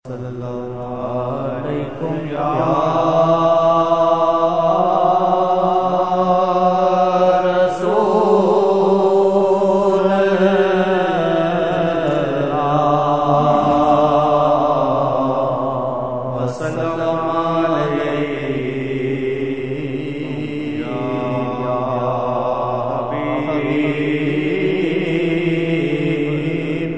صلی اللہ علیکم یا رسول اللہ وسلم علیہ یا حبیب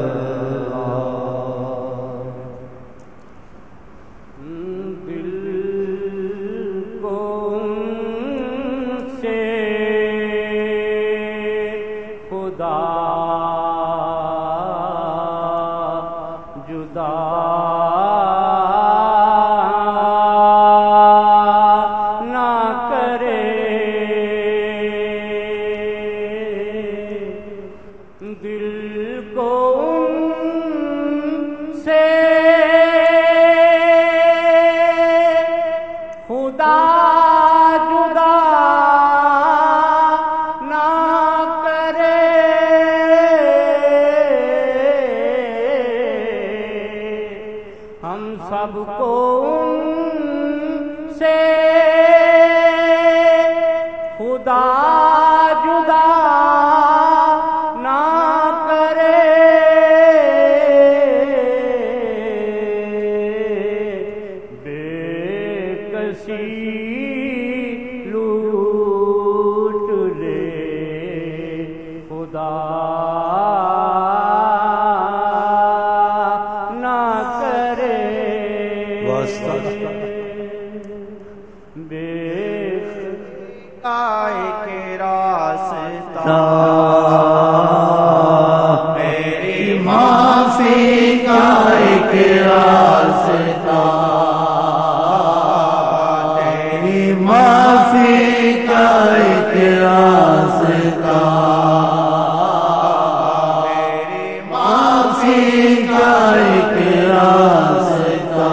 سب کو ان سے خدا جدا نہ کرے بے کسی لوٹ لے خدا میری معافی کا ایک راستہ تیری معافی کا ایک راستہ میری معافی کا ایک راستہ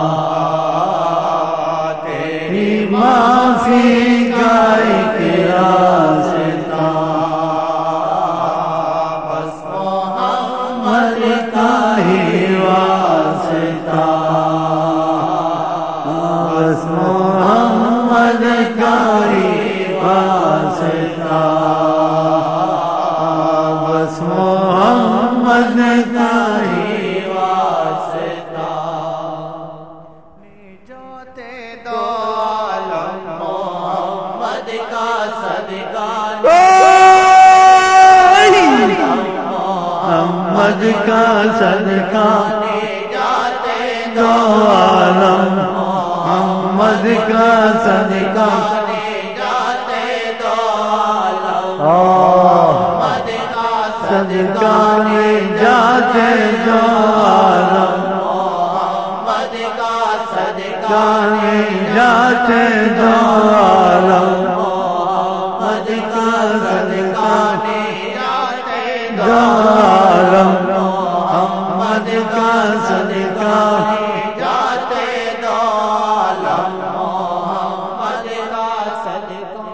تیری معافی کا ایک راستہ محمد کا ہی واسطہ بس محمد کا ہی واسطہ نجات دو عالم محمد کا صدقہ محمد کا صدقہ نجات دو عالم محمد کا صدقہ نجات دو عالم محمد کا صدقہ نجات دو عالم محمد کا صدقہ نجات دو عالم محمد کا صدقہ نجات دو عالم محمد کا صدقہ نجات دو عالم محمد کا صدقہ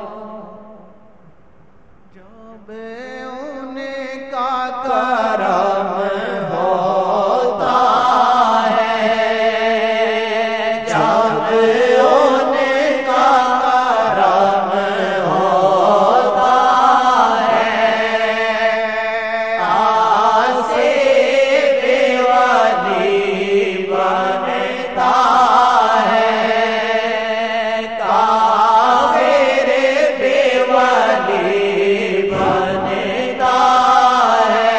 جب ان کا کرم ہوتا ہے جب ان کا کرم ہوتا ہے آصف ولی بنتا ہے کافر بے ولی بنتا ہے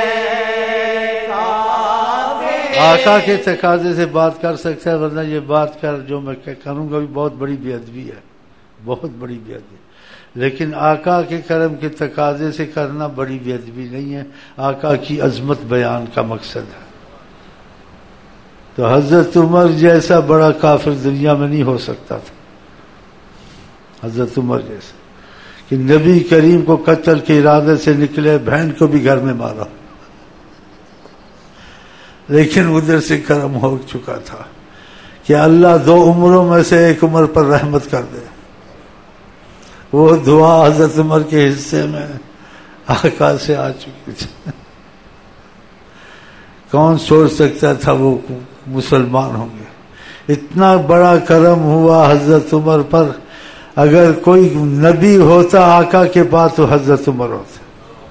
آقا کے تقاضے سے بات کر سکتا ہے، ورنہ یہ بات کر جو میں کروں گا بھی بہت بڑی بے ادبی ہے، بہت بڑی بے ادبی. لیکن آقا کے کرم کے تقاضے سے کرنا بڑی بے ادبی نہیں ہے، آقا کی عظمت بیان کا مقصد ہے. تو حضرت عمر جیسا بڑا کافر دنیا میں نہیں ہو سکتا تھا، حضرت عمر جیسا کہ نبی کریم کو قتل کے ارادے سے نکلے، بہن کو بھی گھر میں مارا، لیکن ادھر سے کرم ہو چکا تھا کہ اللہ دو عمروں میں سے ایک عمر پر رحمت کر دے. وہ دعا حضرت عمر کے حصے میں آقا سے آ چکی تھی. کون سوچ سکتا تھا وہ مسلمان ہوں گے۔ اتنا بڑا کرم ہوا حضرت عمر پر، اگر کوئی نبی ہوتا آقا کے پاس تو حضرت عمر ہوتے،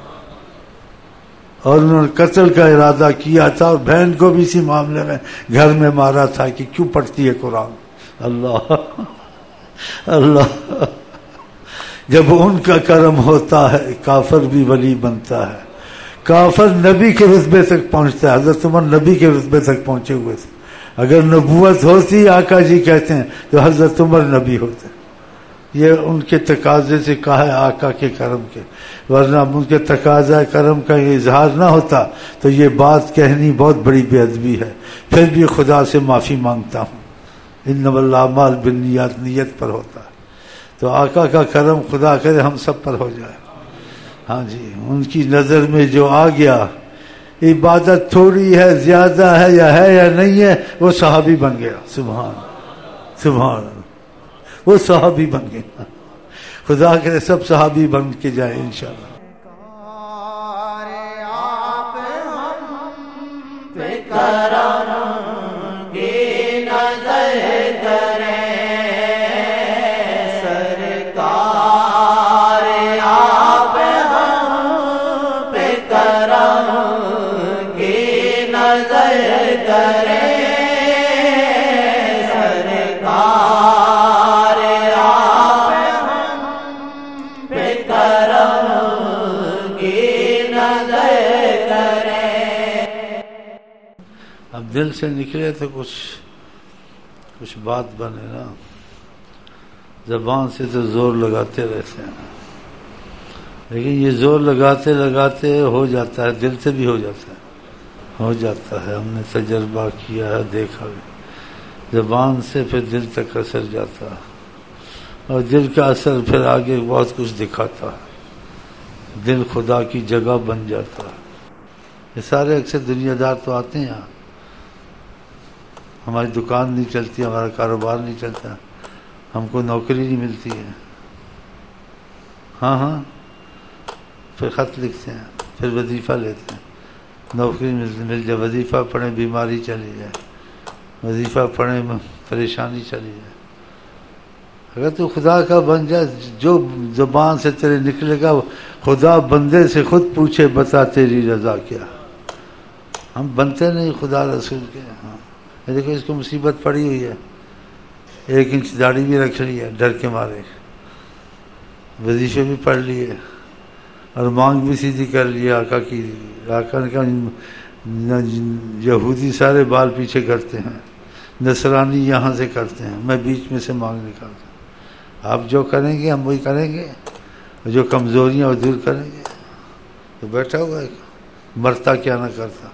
اور انہوں نے قتل کا ارادہ کیا تھا، اور بہن کو بھی اسی معاملے میں گھر میں مارا تھا کہ کیوں پڑھتی ہے قرآن۔ اللہ اللہ، جب ان کا کرم ہوتا ہے کافر بھی ولی بنتا ہے، کافر نبی کے رتبے تک پہنچتا ہے۔ حضرت عمر نبی کے رتبے تک پہنچے ہوئے تھے، اگر نبوت ہوتی آقا جی کہتے ہیں تو حضرت عمر نبی ہوتے۔ یہ ان کے تقاضے سے کہا ہے آقا کے کرم کے، ورنہ ان کے تقاضا کرم کا یہ اظہار نہ ہوتا تو یہ بات کہنی بہت بڑی بے ادبی ہے۔ پھر بھی خدا سے معافی مانگتا ہوں، انما الاعمال بالنیات، نیت پر ہوتا ہے۔ تو آقا کا کرم خدا کرے ہم سب پر ہو جائے۔ ہاں جی، ان کی نظر میں جو آ گیا، عبادت تھوڑی ہے زیادہ ہے یا نہیں ہے، وہ صحابی بن گیا۔ سبحان سبحان، وہ صحابی بن گیا۔ خدا کرے سب صحابی بن کے جائے انشاءاللہ۔ اب دل سے نکلے تو کچھ بات بنے نا، زبان سے تو زور لگاتے رہتے ہیں، لیکن یہ زور لگاتے لگاتے ہو جاتا ہے، دل سے بھی ہو جاتا ہے۔ ہم نے تجربہ کیا ہے، دیکھا بھی، زبان سے پھر دل تک اثر جاتا ہے، اور دل کا اثر پھر آگے بہت کچھ دکھاتا ہے، دل خدا کی جگہ بن جاتا ہے۔ یہ سارے اکثر دنیا دار تو آتے ہیں یہاں، ہماری دکان نہیں چلتی، ہمارا کاروبار نہیں چلتا، ہم کو نوکری نہیں ملتی ہے، ہاں پھر خط لکھتے ہیں، پھر وظیفہ لیتے ہیں، نوکری مل جائے، وظیفہ پڑھیں بیماری چلی جائے، وظیفہ پڑھیں پریشانی چلی جائے۔ اگر تو خدا کا بن جائے، جو زبان سے تیرے نکلے گا، خدا بندے سے خود پوچھے بتا تیری رضا کیا۔ ہم بنتے نہیں خدا رسول کے۔ ہاں دیکھو اس کو مصیبت پڑی ہوئی ہے، 1 انچ داڑھی بھی رکھ لی ہے ڈر کے مارے، وظیفے بھی پڑھ لیے، اور مانگ بھی سیدھی کر لی آقا کی۔ آقا نے کہا یہودی سارے بال پیچھے کرتے ہیں، نصرانی یہاں سے کرتے ہیں، میں بیچ میں سے مانگ نکالتا ہوں۔ آپ جو کریں گے ہم وہی کریں گے، اور جو کمزوریاں وہ دور کریں گے۔ تو بیٹھا ہوا ہے، مرتا کیا نہ کرتا،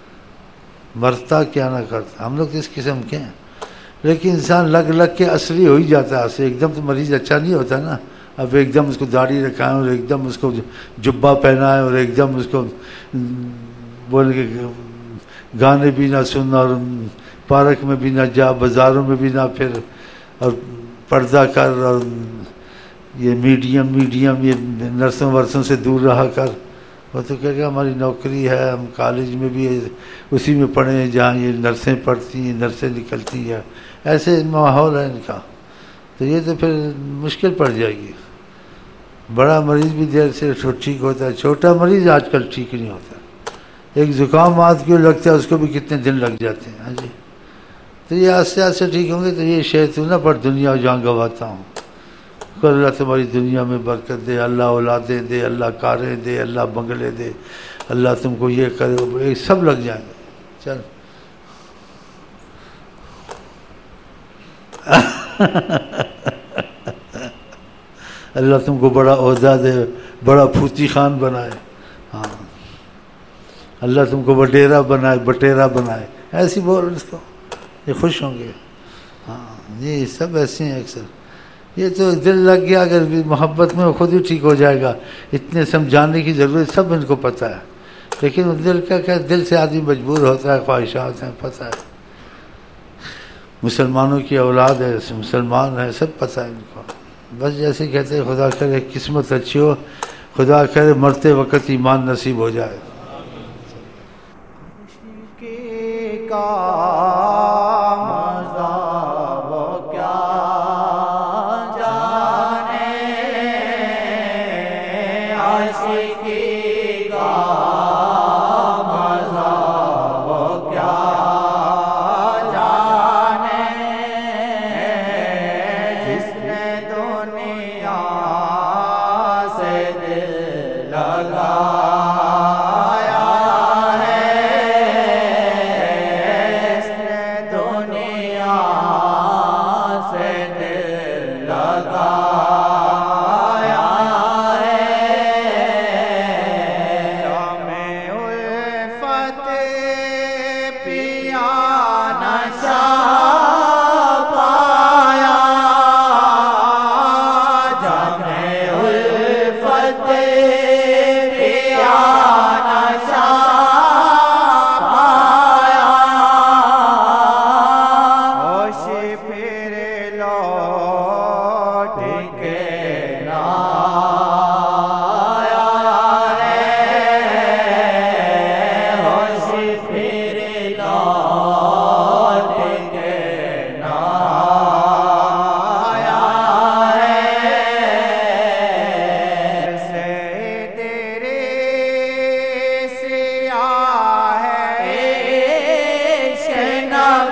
ہم لوگ اس قسم کے ہیں۔ لیکن انسان لگ کے اصلی ہو ہی جاتا ہے، ایک دم تو مریض اچھا نہیں ہوتا نا۔ اب ایک دم اس کو داڑھی رکھائیں، اور ایک دم اس کو جبہ پہنائیں، اور ایک دم اس کو بول کے گانے بھی نہ سن، اور پارک میں بھی نہ جا، بازاروں میں بھی نہ پھر، اور پردہ کر، اور یہ میڈیم یہ نرسوں ورسوں سے دور رہا کر۔ وہ تو کہے گا ہماری نوکری ہے، ہم کالج میں بھی اسی میں پڑھے ہیں جہاں یہ نرسیں پڑھتی ہیں، نرسیں نکلتی ہیں، ایسے ماحول ہے ان کا۔ تو یہ تو پھر مشکل پڑ جائے گی۔ بڑا مریض بھی دیر سے ٹھیک ہوتا ہے، چھوٹا مریض آج کل ٹھیک نہیں ہوتا۔ ایک زکام آدھ کیوں لگتا ہے، اس کو بھی کتنے دن لگ جاتے ہیں۔ ہاں جی، تو یہ آہستہ ٹھیک ہوں گے۔ تو یہ شیطان نہ پر دنیا جہاں گواتا ہوں، اللہ تمہاری دنیا میں برکت دے، اللہ اولادیں دے، اللہ کاریں دے، اللہ بنگلے دے، اللہ تم کو یہ کرے، یہ سب لگ جائیں گے۔ چل اللہ تم کو بڑا عہدہ دے، بڑا پھوتی خان بنائے، ہاں اللہ تم کو بٹیرا بنائے، ایسی بول اس کو، یہ خوش ہوں گے۔ ہاں یہ سب ایسے ہیں اکثر۔ یہ تو دل لگ گیا، اگر محبت میں خود ہی ٹھیک ہو جائے گا، اتنے سمجھانے کی ضرورت سب ان کو پتہ ہے۔ لیکن دل کا کیا، دل سے آدمی مجبور ہوتا ہے، خواہشات ہیں، پتہ ہے، مسلمانوں کی اولاد ہے، مسلمان ہے، سب پتہ ہے ان کو۔ بس جیسے کہتے ہیں خدا کرے قسمت اچھی ہو، خدا کرے مرتے وقت ایمان نصیب ہو جائے۔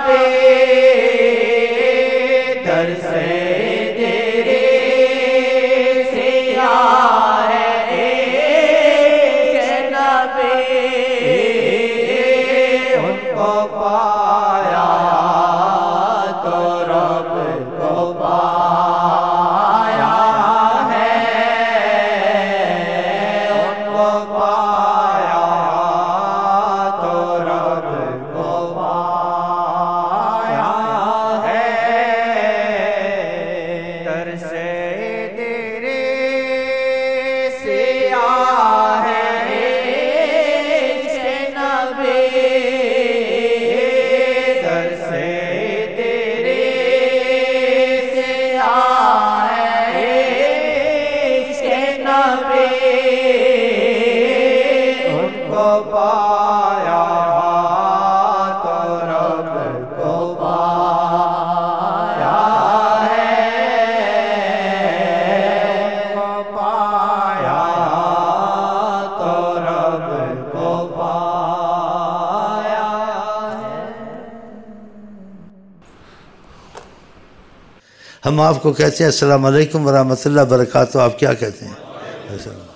نبی در سے تیرے سیاہ ہے عشق نبی ان کو پایا تو رب کو پایا ہے ان کو پایا تو رب کو پایا ہے در سے تیرے سیاہ ہے عشق نبی در سے تیرے سیاہ ہے عشق نبی ان کو پایا تو رب کو پایا ہے ان کو پایا تو رب کو پایا ہے۔ ہم آپ کو کہتے ہیں السلام علیکم ورحمۃ اللہ وبرکاتہ، آپ کیا کہتے ہیں؟